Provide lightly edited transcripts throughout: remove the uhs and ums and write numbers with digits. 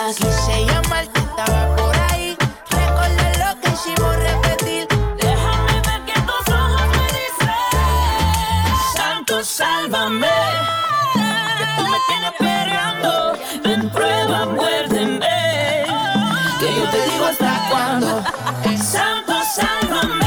Quise llamarte, estaba por ahí. Recordar lo que hicimos, repetir. Déjame ver que tus ojos me dicen: Santo, sálvame. Que tú me tienes esperando. Ven, prueba, muérdeme. Que yo te digo hasta cuándo. Santo, sálvame.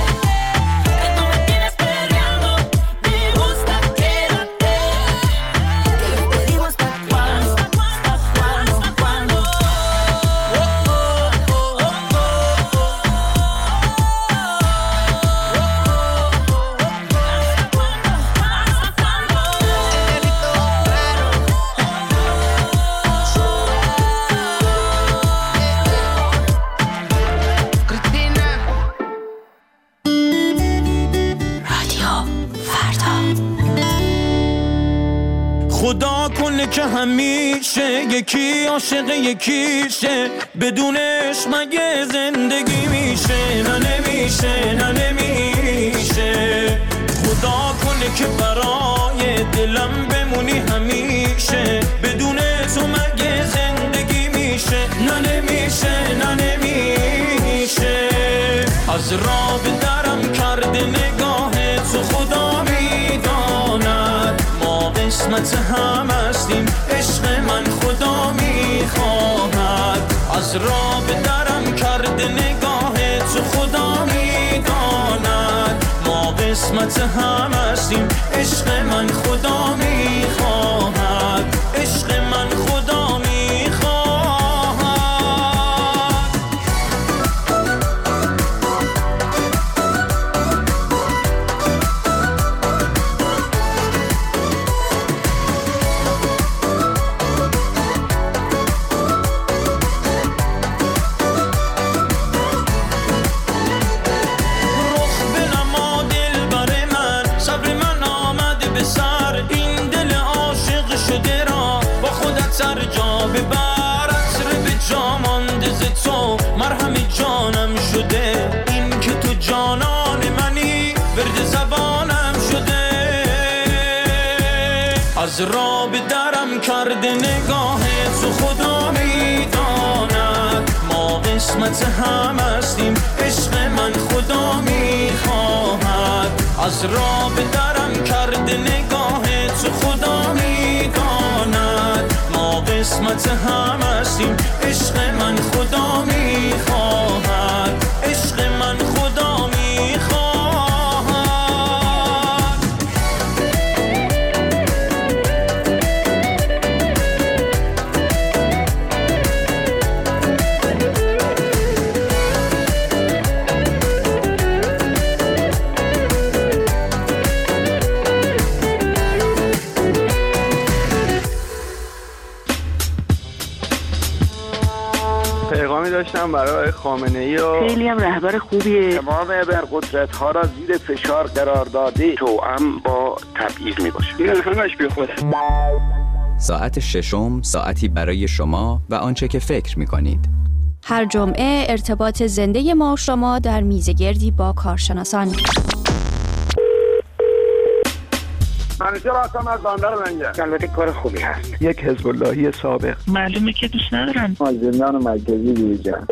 خدا کنه که همیشه یکی عاشق یکیشه، بدونش مگه زندگی میشه؟ نه نمیشه، نه نمیشه. خدا کنه که برای دلم بمونی همیشه، بدون تو مگه زندگی میشه؟ نه نمیشه، نه نمیشه. از راه به درم کرده نگاه تو، خدا میداند ما قسمت هم هستیم، عشق من خدا میخواهد. از راه به درم کرده نگاه تو، خدا میداند ما قسمت هم هستیم، عشق من خدا میخواهد، عشق من خدا میخواهد. سر جا ببر، عطر به جا مانده ز تو، مرهم جانم شده. این که تو جانان منی، ورد زبانم شده. از راه به درم کرده نگاه تو، خدا میداند ما قسمت هم هستیم، عشق من خدا میخواهد. از راه به درم کرده نگاه تو، خدا میداند ما قسمت هم هستیم، عشق من خدا میخواهد، عشق من خدا میخواهد. پیغامی داشتم برای خامنه‌ای و خیلی هم رهبر خوبیه. تمام ابرقدرت‌ها را زیر فشار قرار داده، توأم با تبعیض میباشه. این همش بی خوده. ساعت ششم، ساعتی برای شما و آنچه که فکر می‌کنید. هر جمعه ارتباط زنده ما و شما در میزگردی با کارشناسان. منیجر هستم از بندر منجر. البته کار خوبی هست. یک حزب اللهی سابق. معلومه که دوست ندارن. از زندان مرکزی بیرون.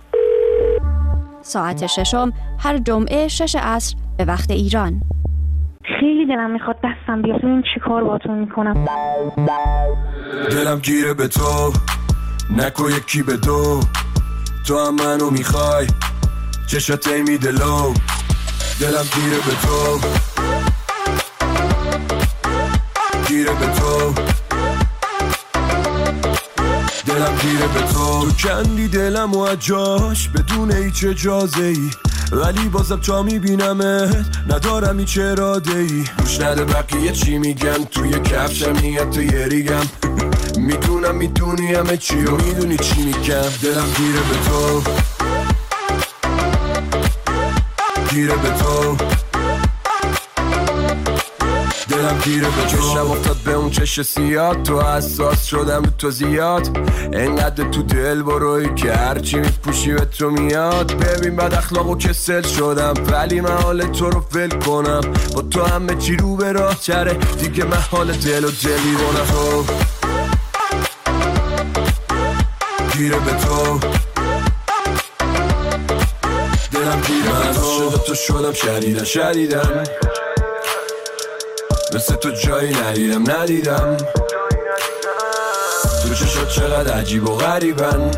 ساعت ششم هر جمعه 6 عصر به وقت ایران. خیلی دلم میخواد دستم بیاد، این چی کار باتون میکنم. دلم گیره به تو، نکو یکی به دو، تو هم منو میخوای، چشات میده لو. دلم گیره به تو، گیره به تو، دلم گیره به تو. کندی دلم و اجاش بدون هیچ اجازه ای، ولی بازم تا میبینمت ندارم هیچ اراده ای. گوش نده بقیه چی میگن، توی کفشم نیت تو یه ریگم. میدونم میدونی همه چی و میدونی چی میگم. دلم گیره به تو، گیره به تو، دلم گیره به تو. چشم افتاد به اون چش سیاد، تو حساس شدم به تو زیاد. انقدر تو دل بروی که هرچی میپوشی به تو میاد. ببین بد اخلاق و کسل شدم، ولی من حال تو رو ول کنم. با تو همه چی رو به راه چره، دیگه من حال دل و دلی بونم. تو گیره به تو، دلم گیره به تو شدم شدیدم مثل تو جایی ندیدم تو چشات چقدر عجیب و غریبن،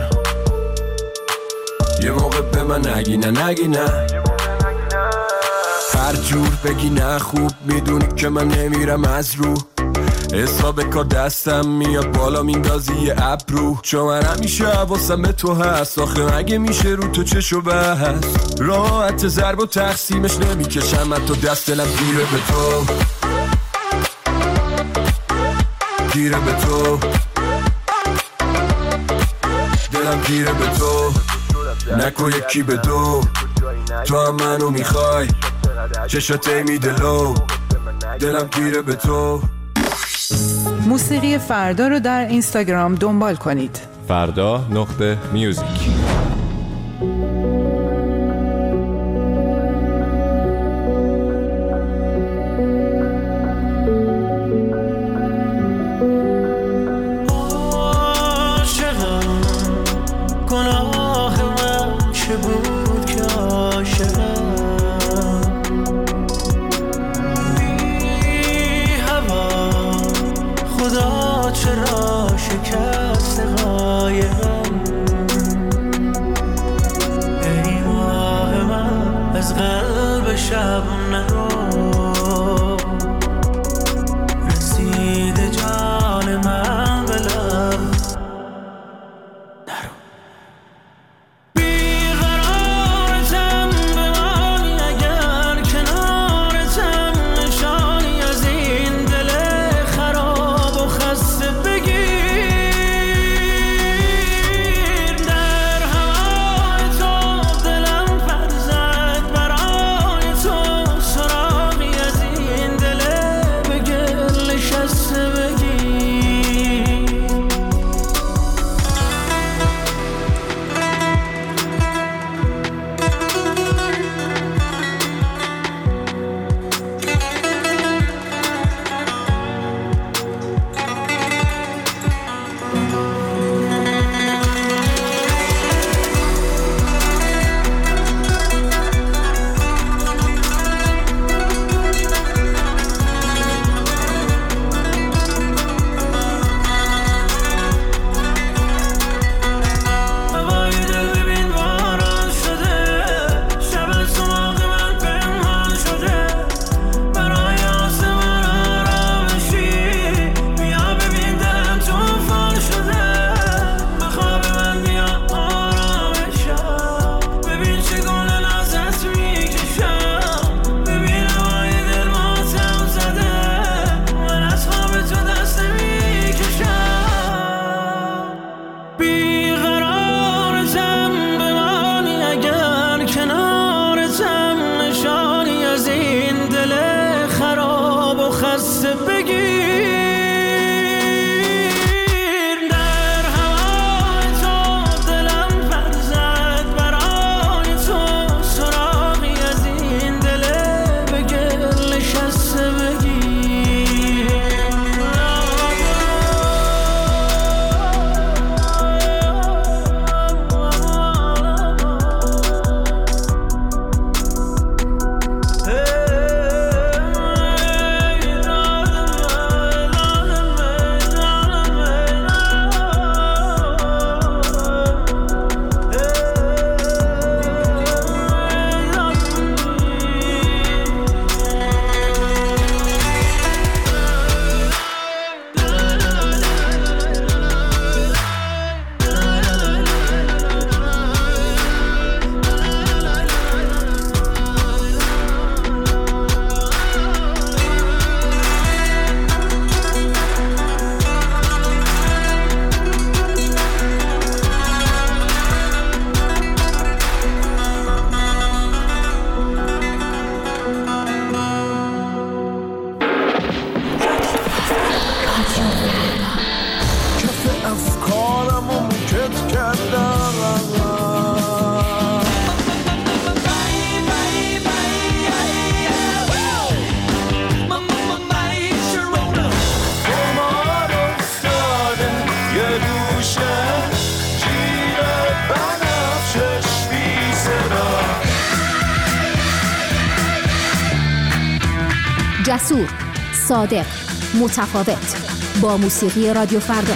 یه موقع به من نگی نه هر جور بگی نه خوب میدونی که من نمیرم از رو، حساب کار دستم میاد بالا میندازی یه ابرو، چون من همیشه حواسم به تو هست، آخه مگه میشه رو تو چشو بس، راحت ضرب و تقسیمش نمیکشم حتی دست، دلم گیره به تو، گیره به تو، دلم گیره به تو، نکن یکی به دو، تو هم منو میخوای چشاته میدلو، دلم گیره به تو. موسیقی فردا رو در اینستاگرام دنبال کنید. فردا.music. جسور، صادق، متفاوت. با موسیقی رادیو فردا.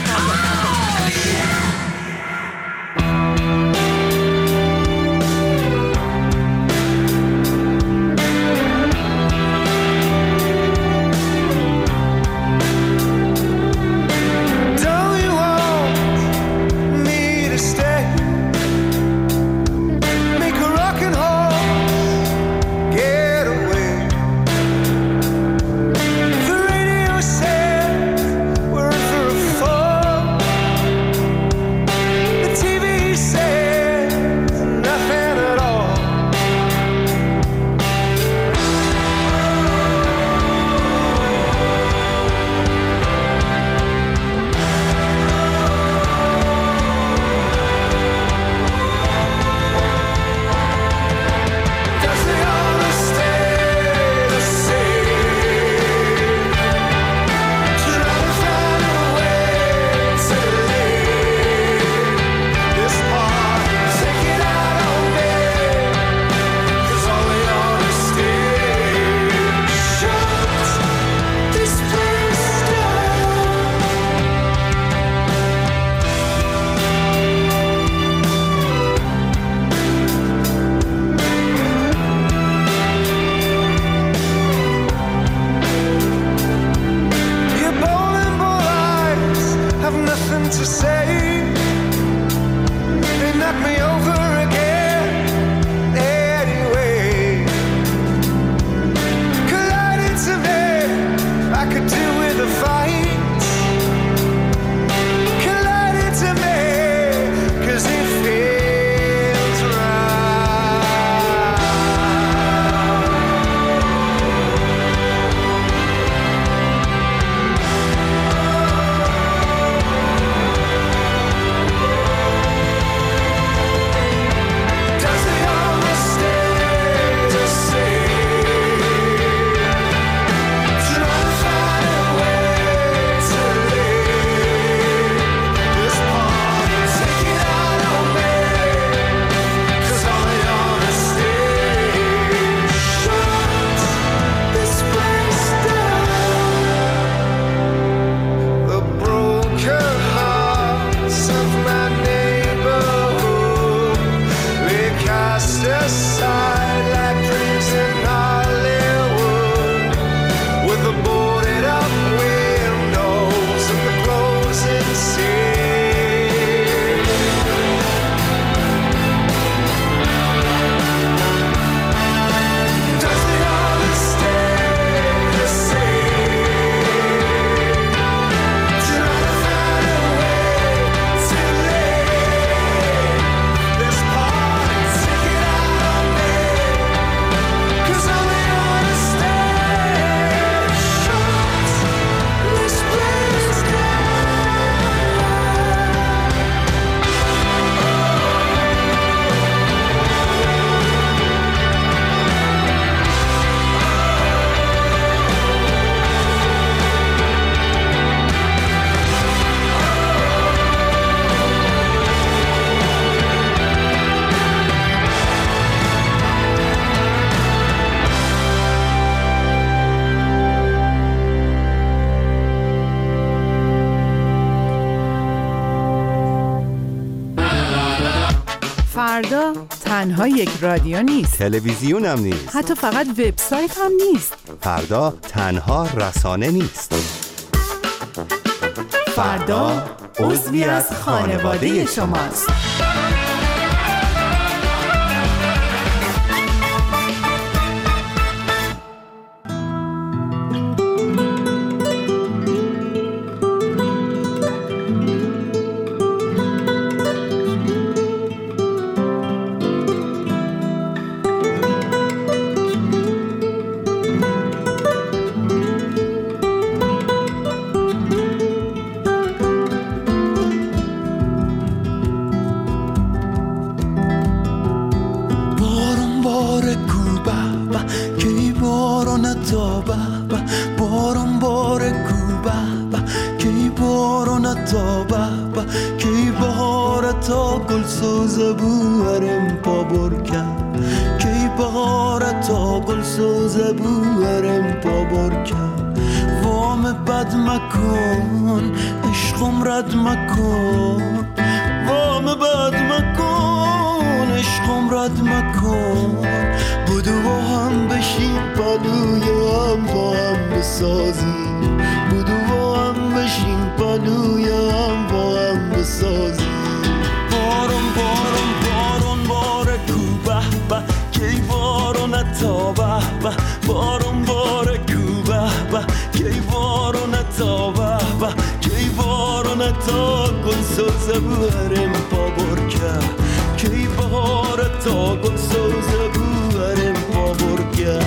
فردا تنها یک رادیو نیست، تلویزیون هم نیست، حتی فقط وبسایت هم نیست. فردا تنها رسانه نیست. فردا عضوی از خانواده شماست. باره تا گل سوزه بورم بابر کرد وام بد مکن عشقم رد مکن وام بد مکن عشقم رد مکن بودو با هم بشیم پلوی هم با هم بسازیم بودو با هم بشیم پلوی هم با هم بسازیم بارون بارون بارون باره کو به به کی بارون تا به به بارون باره کو به به کی بارون تا به به کی بارون تا گل سوزه بورم پا برکه کی باره تا گل سوزه بورم پا برکه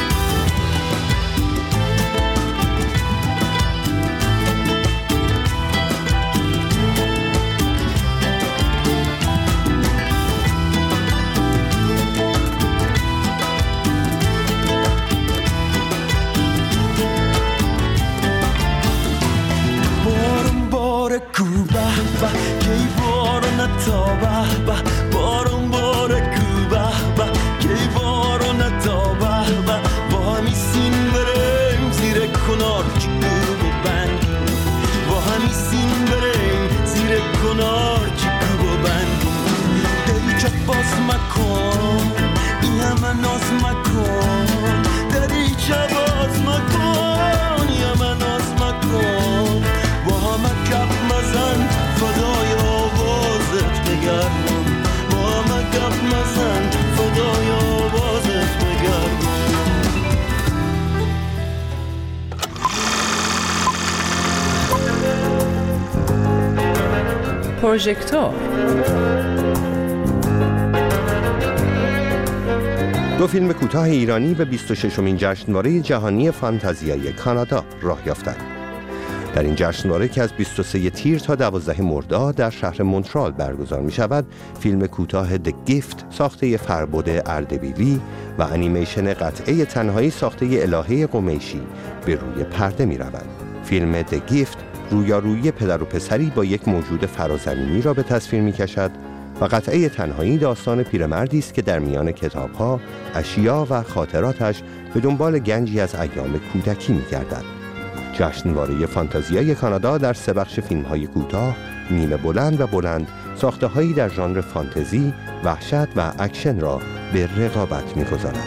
کو به به کی بارون تا به به بارون باره کو به به کی بارون تا به به با همی سین بریم زیر کنار چکو بند با همی سین بریم زیر کنار چکو بند دری چه باز مکن این همه ناز مکن دری چه باز مکن این همه ناز مکن با همه کپ مزن فدای آوازت بگردم با همه کپ مزن فدای آوازت بگردم پروژکتور دو فیلم کوتاه ایرانی به 26مین جشنواره جهانی فانتزیای کانادا راه یافتند. در این جشنواره که از 23 تیر تا 12 مرداد در شهر مونترال برگزار می شود، فیلم کوتاه The Gift ساخته فربد اردبیلی و انیمیشن قطعه تنهایی ساخته الهه قمیشی به روی پرده می روند. فیلم The Gift رویارویی پدر و پسری با یک موجود فرازمینی را به تصویر می کشد و قطعه تنهایی داستان پیرمردی است که در میان کتاب‌ها، اشیا و خاطراتش به دنبال گنجی از ایام کودکی می گردد. جشنواره فانتزیای کانادا در 3 بخش فیلم‌های کوتاه، نیمه بلند و بلند، ساخته‌هایی در ژانر فانتزی، وحشت و اکشن را به رقابت می‌گذارد.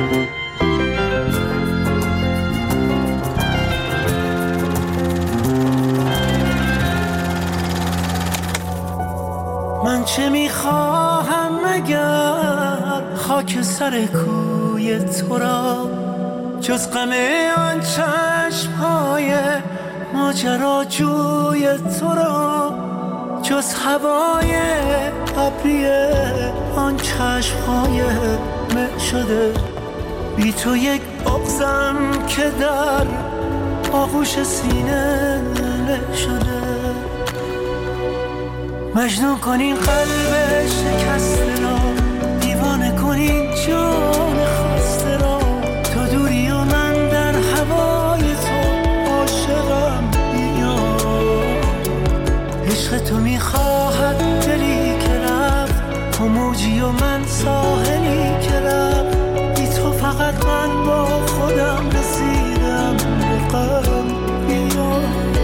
من چه می‌خواهم مگر خاک سر کوی تو را جز غم آن چشم‌های ماجراجوی تو را جز هوای ابری آن چشم‌های مه شده بی تو یک بغضم که در آغوش سینه له شده مجنون کنین قلب شکسته را دیوانه کنین جان خسته را تو دوری و من در هوای تو عاشقم عشق تو میخواهد دلی که رفت تو موجی و من ساحلی که رفت بی تو فقط من با خودم رسیدم به غم بیا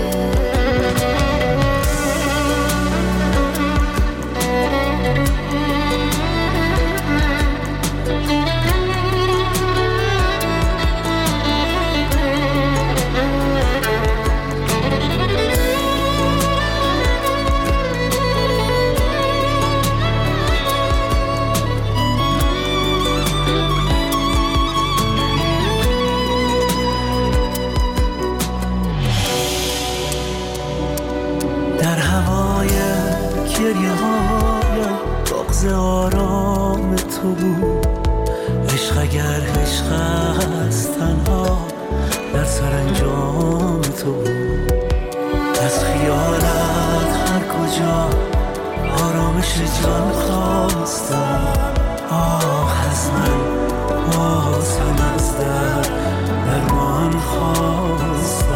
آرام تو بود عشق اگر عشق است تنها در سرانجام تو بود از خیالت هر کجا آرامش جان خواستم آه از من باز هم از درمان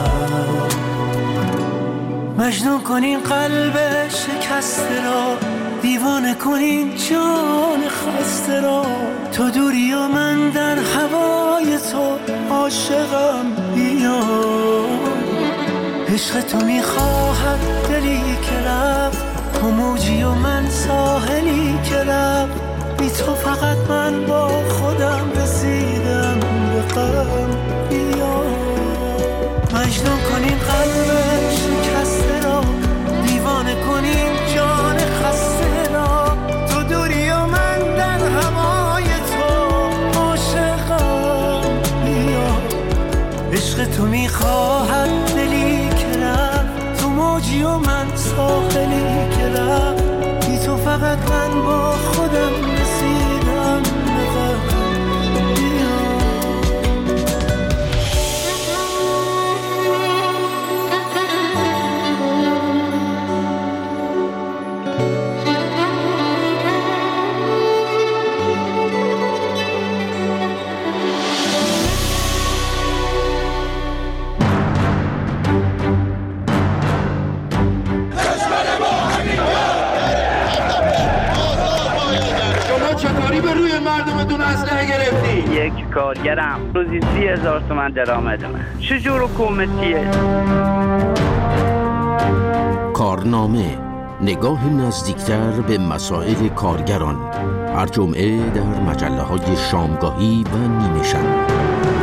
خواستم مجنون کنین قلب شکسته را دیوانه کنین جان خسته را، تو دوری و من در هوای تو عاشقم. بیا عشق تو میخواهد دلی که رفت، تو موجی و من ساحلی که رفت، بی تو فقط من با خودم رسیدم به غم. بیا مجنون کنین قلب شکسته را، دیوانه کنین جان خسته را، تو دوری و من در هوای تو عاشقم. بیا عشق تو میخواهد دلی که رفت، تو موجی و من ساحلی که رفت، بی تو فقط من با خودم رسیدم به غم. یک کارگرم، روزی 30,000 تومان درآمد من. چجور حکومتیه؟ کارنامه، نگاه نزدیکتر به مسائل کارگران، هر جمعه در مجله‌های شامگاهی و نیمه شب.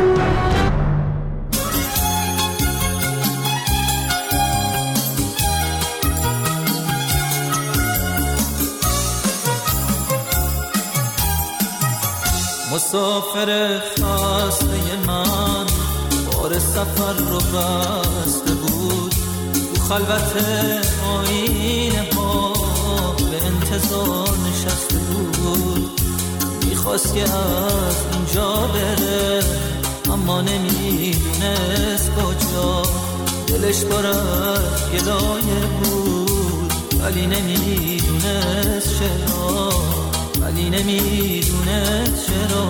مسافر خسته من بار سفر رو بسته بود، تو خلوت آینه ها به انتظار نشسته بود. میخواست که از اینجا بره اما نمیدونست کجا، دلش پر از گلایه بود ولی نمیدونست چرا، ولی نمیدونست چرا.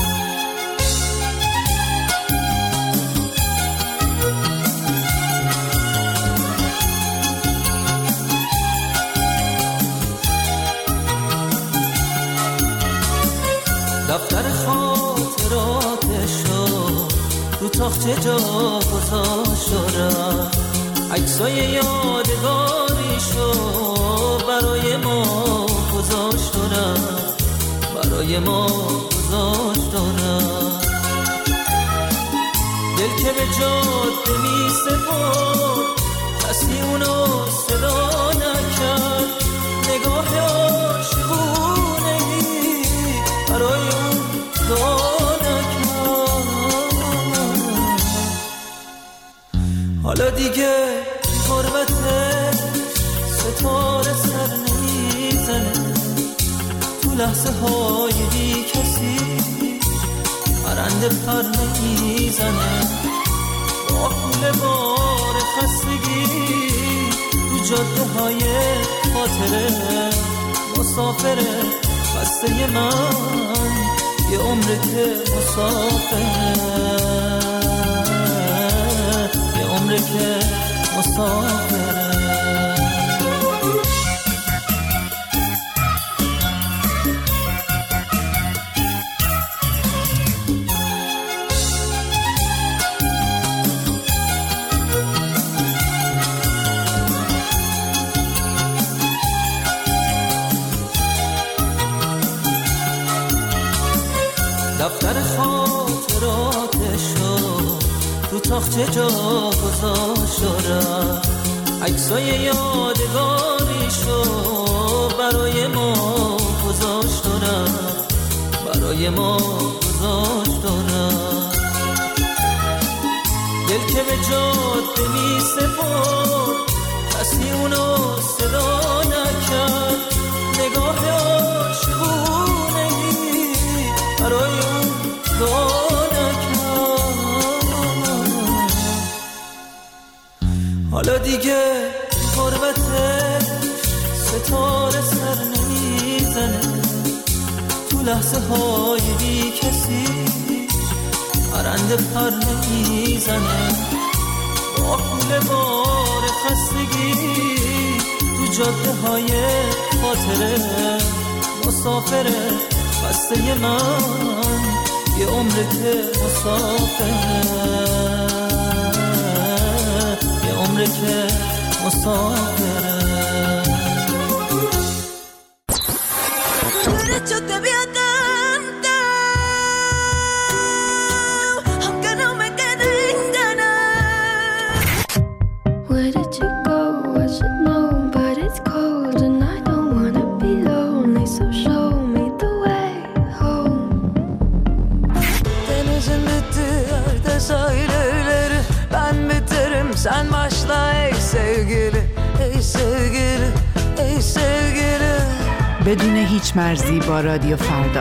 دفتر خاطراتشو رو تاخچه جا گذاشت و رفت، عکسای یادگاریشو برای ما گذاشت و رفت، برای ما گذاشت و رفت. دل که به جاده می سپرد کسی اونو صدا نکرد، نگاه عاشقونه‌ای برای اون دعا نکرد. حالا دیگه غربتش ستاره سر نمیزنه، تو لحظه های بی کسی پرنده پر نمیزنه، با پول بار خستگی تو جاده های خاطره مسافره خسته من، یه عمره که مسافره، یه عمره که مسافره. دفتر خاطراتشو رو تاخچه جا گذاشت و رفت، عکسای یادگاریشو برای ما گذاشت و رفت، برای ما گذاشت و رفت. دل که به جاده می سپرد کسی اونو صدا نکرد، نگاه عاشقونه‌ای برای اون دعا نکرد. حالا دیگه غربتش ستاره سر نمیزنه، تو لحظه های بی کسی پرنده پر نمیزنه، با پول بار خستگی تو جاده های خاطره مسافره بسته من یه عمره که مسافره یه عمره که مسافره Yo te voy a cantar, aunque no me queden ganas. Where did you go? I should know, but it's cold and I don't wanna be lonely. So show me the way home. Denizin bitti, yerde sahilleri. Ben biterim, sen başla ey sevgili, ey sevgili, ey sevgili. بدون هیچ مرزی با رادیو فردا.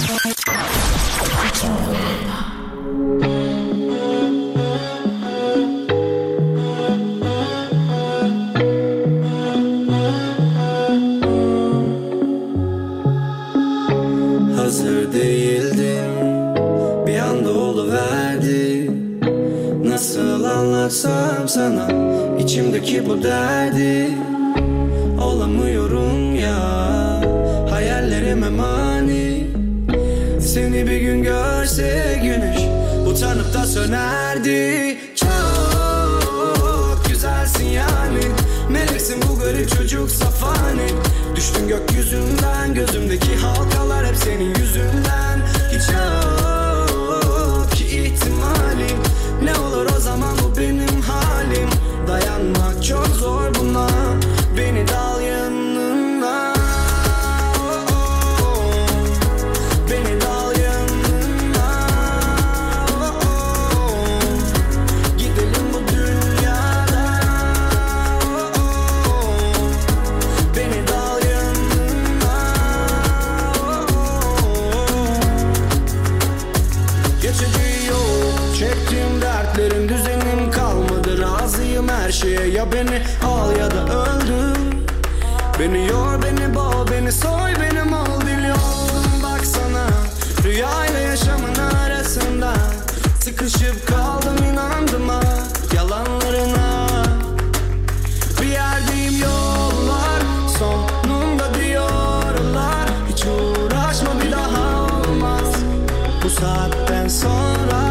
Hazır değildim, bir anda oluverdi. Nasıl anlatsam sana içimdeki bu derdi. Olamıyorum ya, hayallerime mani. Seni bir gün görse güneş utanıp da sönerdi. Çok güzelsin yani, meleksin bu garip çocuk safani. Düştün gökyüzünden, gözümdeki halkalar hep senin yüzünden. Hiç yok ki ihtimalim, ne olur o zaman bu benim halim. Dayanmak çok zor buna, beni dal yanına. Beni dal yanına. Gidelim bu dünyada. Beni dal yanına. Geçici yok, çektiğim dertlerin düzenim kalmadı. Razıyım her şeye, ya beni al ya da öldür. Beni yor, beni boğ, beni soy, benim ol. Deli oldum baksana, rüyayla yaşamın arasında. Sıkışıp kaldım, inandım ha yalanlarına. Bir yerdeyim, yollar sonunda diyorlar. Hiç uğraşma, bir daha olmaz bu saatten sonra.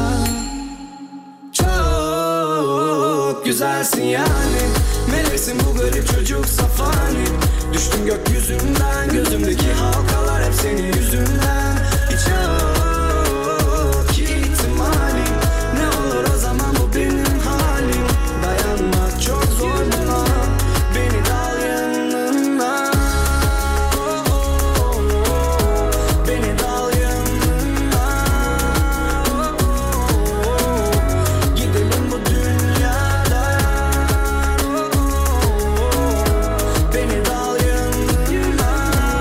Çok güzelsin yani, meleksin bu garip çocuk safani. Düştüm gökyüzünden, gözümdeki halkalar hep senin yüzünden. Hiç yok ki ihtimalim, ne olur o zaman bu benim halim. Dayanmak çok zor buna, beni dal yanına. Beni dal yanına. Gidelim bu dünyada. Beni dal yanına.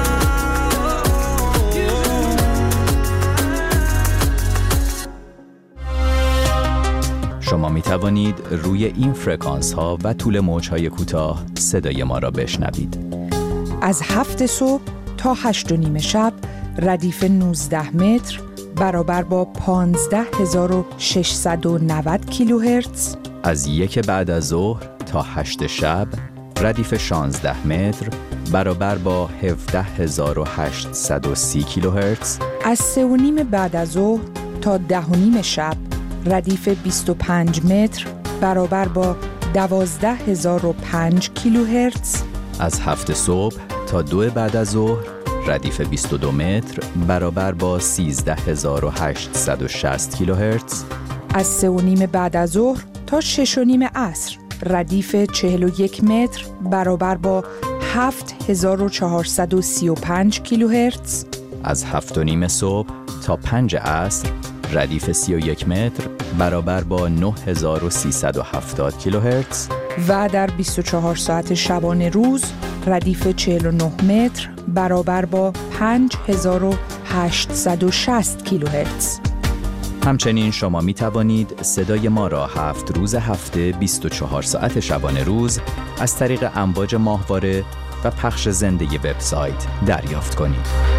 شما می توانید روی این فرکانس ها و طول موج های کوتاه صدای ما را بشنوید. از 7 صبح تا 8:30 شب ردیف 19 متر برابر با 15690 کیلوهرتز. از 1 بعد از ظهر تا 8 شب ردیف 16 متر برابر با 17830 کیلوهرتز. از 3:30 بعد از ظهر تا 10:30 شب ردیف 25 متر برابر با 12005 کیلوهرتز. از 7 صبح تا 2 بعد از ظهر ردیف 22 متر برابر با 13860 کیلوهرتز. از 3:30 بعد از ظهر تا 6:30 عصر ردیف 41 متر برابر با 7435 کیلوهرتز. از 7:30 صبح تا 5 عصر ردیف 31 متر برابر با 9370 کیلوهرتز. و در 24 ساعت شبانه روز ردیف 49 متر برابر با 5860 کیلوهرتز. همچنین شما می توانید صدای ما را 7 روز هفته 24 ساعت شبانه روز از طریق امواج ماهواره و پخش زنده وبسایت دریافت کنید.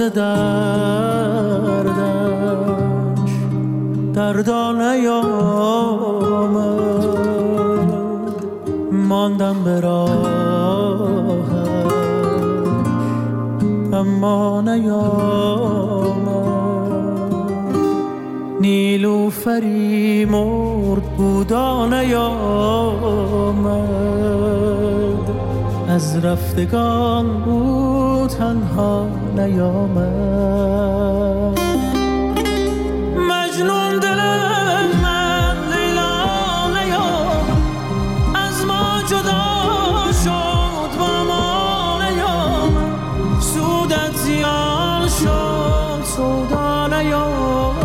دردش دردا نیامد، ماندم به راهش اما نیامد. نیلوفری مرد بودا نیامد، از رفتگان بود تنها نیامد. مجنون دل من لیلا نیامد، از ما جدا شد با ما نیامد، سودت زیان شد سودا نیامد.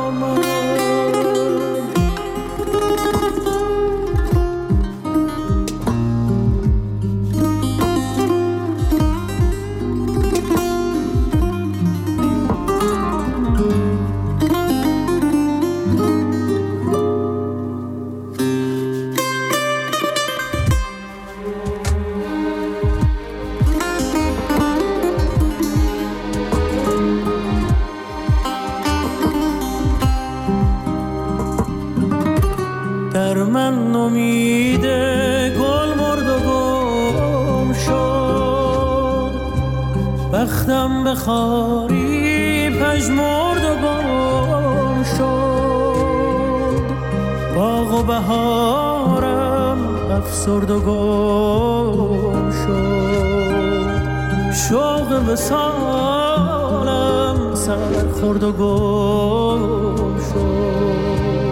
در من امید گل مرد و گم شد، بختم به خاری پژمرد و گم شد، باغ و بهارم افسرد و گم شد، شوق وصالم سر خورد و گم شد.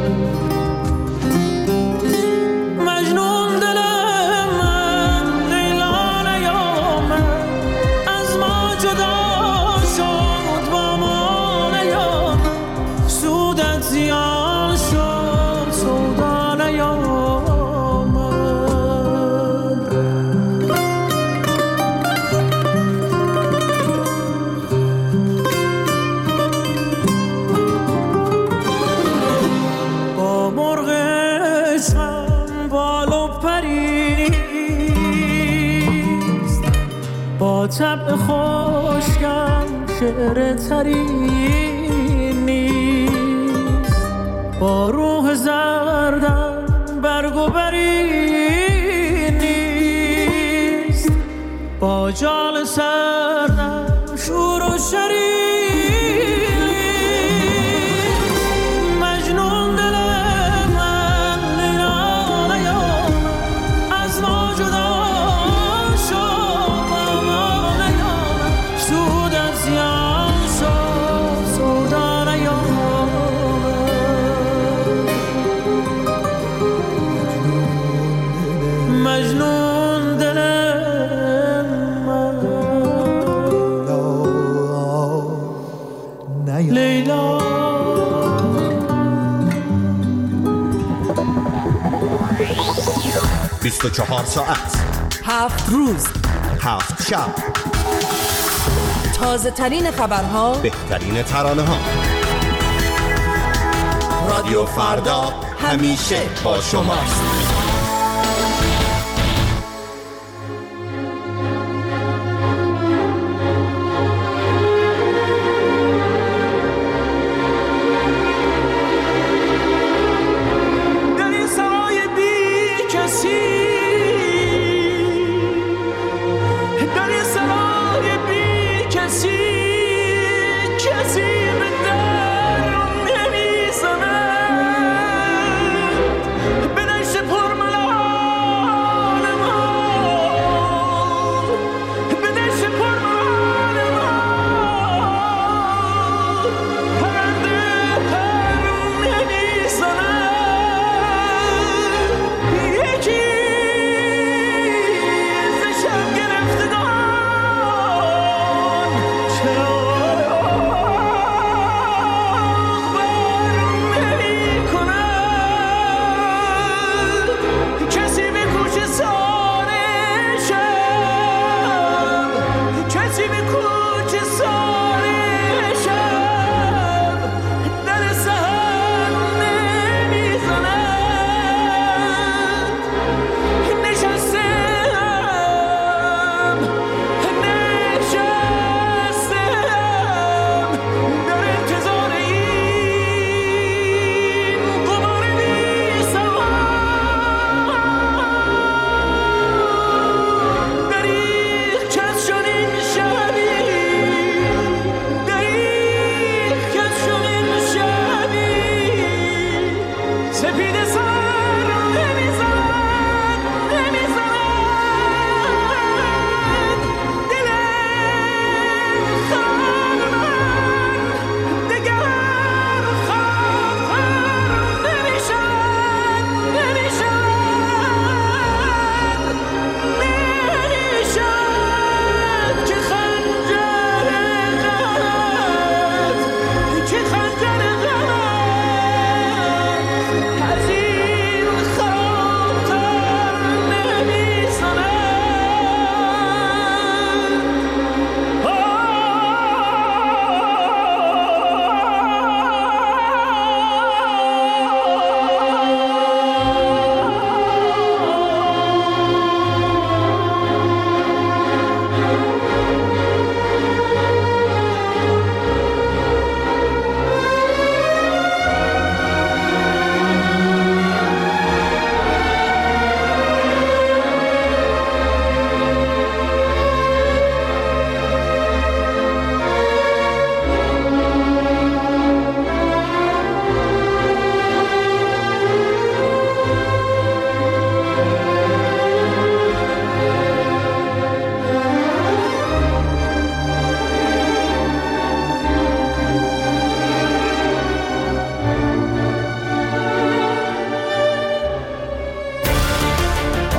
طبع خوشگم شعر ترین نیست، با روح زردم برگ و برین نیست، با جال سردم شور و شرین نیست. مجنون دل من لیلا نیامد، از ما جدا مجنون دل من لیلا. 24 ساعت 7 روز 7 شب، تازه ترین خبرها، بهترین ترانه ها. رادیو فردا همیشه با شماست. به دشت پر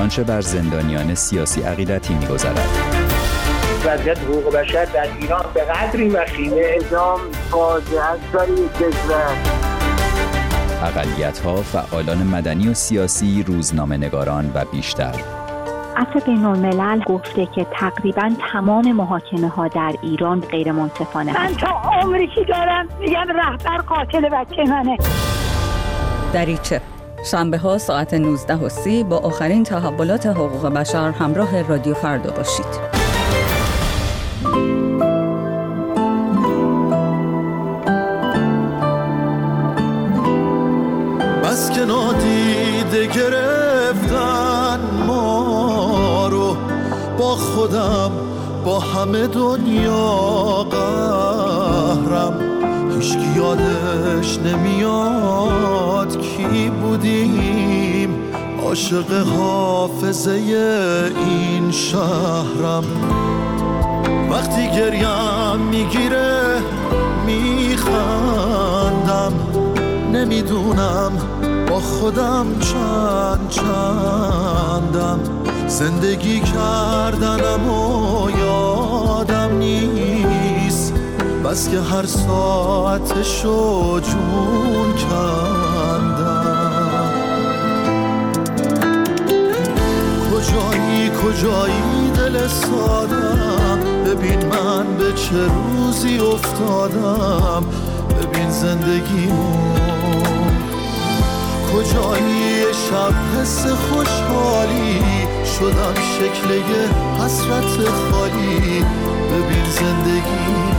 آنچه بر زندانیان سیاسی عقیدتی می‌گذرد. وضعیت حقوق بشر در ایران به قدری وخیمه، اعدام فاجعه است برای کشور. اقلیت‌ها، فعالان مدنی و سیاسی، روزنامه‌نگاران و بیشتر. عفو بین‌الملل گفته که تقریباً تمام محاکمه‌ها در ایران غیر منصفانه. من تا عمری که دارم میگم رهبر قاتل بچه منه. دریچه شنبه‌ها ساعت 19:30 با آخرین تحولات حقوق بشر همراه رادیو فردا باشید. بس که نادیده گرفتن ما رو، با خودم با همه دنیا قهرم، هیچکی یادش نمیاد کی بودیم، عاشق حافظه این شهرم. وقتی گریم میگیره میخندم، نمیدونم با خودم چندم، زندگی کردنم و یادم نیست، بس که هر ساعتشو جون کندم. کجایی دل سادم، ببین من به چه روزی افتادم، ببین زندگیمو. کجایی شب حس خوشحالی، شدم شکل یه حسرت خالی، ببین زندگیمو.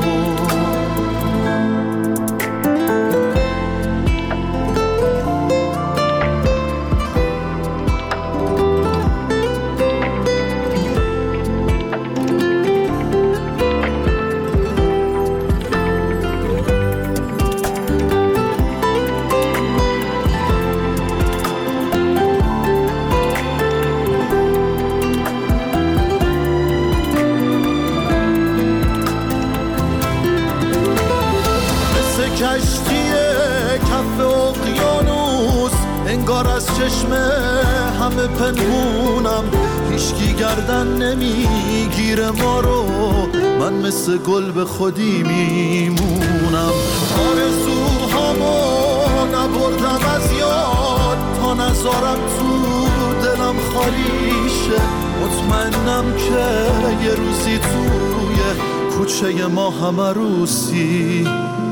کشتی کف اقیانوس، انگار از چشم همه پنهونم، هیچکی گردن نمیگیره ما رو، من مثل گل به خودی میمونم. آرزوهامو نبردم از یاد، تا نذارم تو دلم خالی شه، مطمئنم که یه روزی توی کوچه ما همه روسی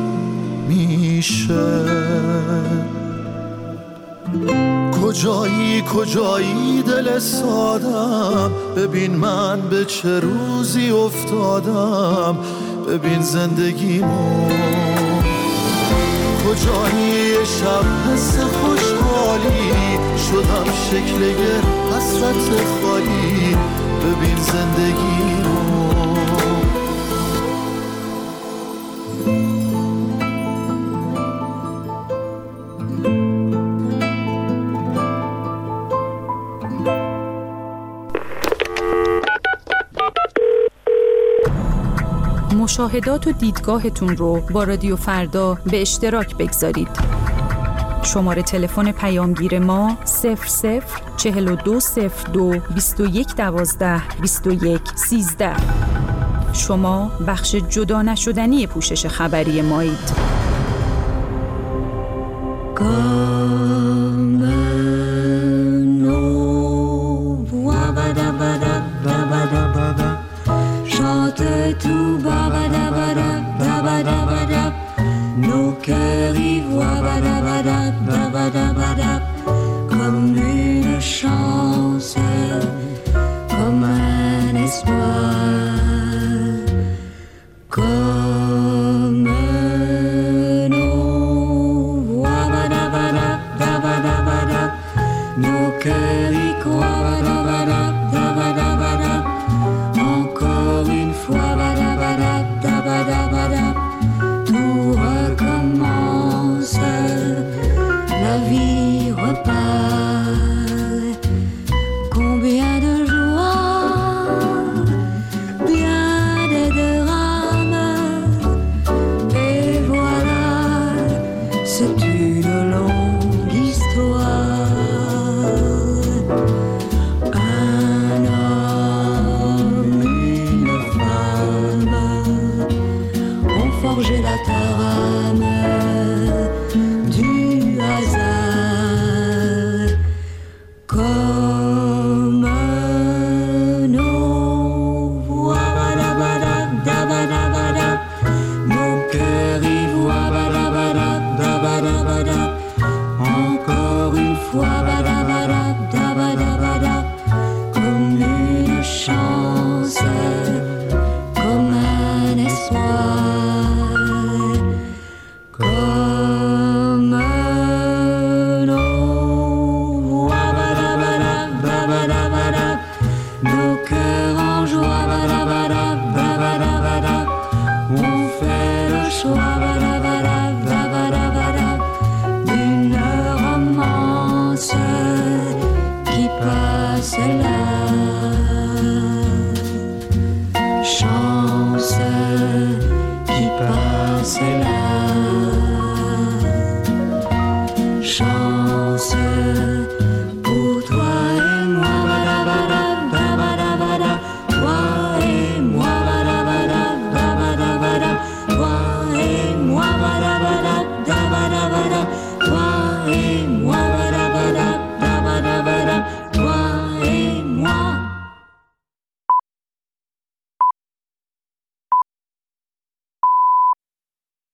میشه. کجایی دل سادم، ببین من به چه روزی افتادم، ببین زندگیمو. کجایی شب حس خوشحالی، شدم شکل یه حسرت خالی، ببین زندگیمو. مشاهدات و دیدگاهتون رو با رادیو فردا به اشتراک بگذارید. شماره تلفن پیامگیر ما 004202 2112 2113. شما بخش جدا نشدنی پوشش خبری مایید. Comme une chance, comme un espoir, comme nos voix, nos cœurs y croient, encore une fois, tout recommence, la vie repart. Combien changer la trame du hasard. Comme nos voix, nos cœurs y voient, encore une fois, comme une chance, comme un espoir, comme nos voix, nos cœurs en joie, on fait le choix d'une romance qui passe là. Chance qui passe là.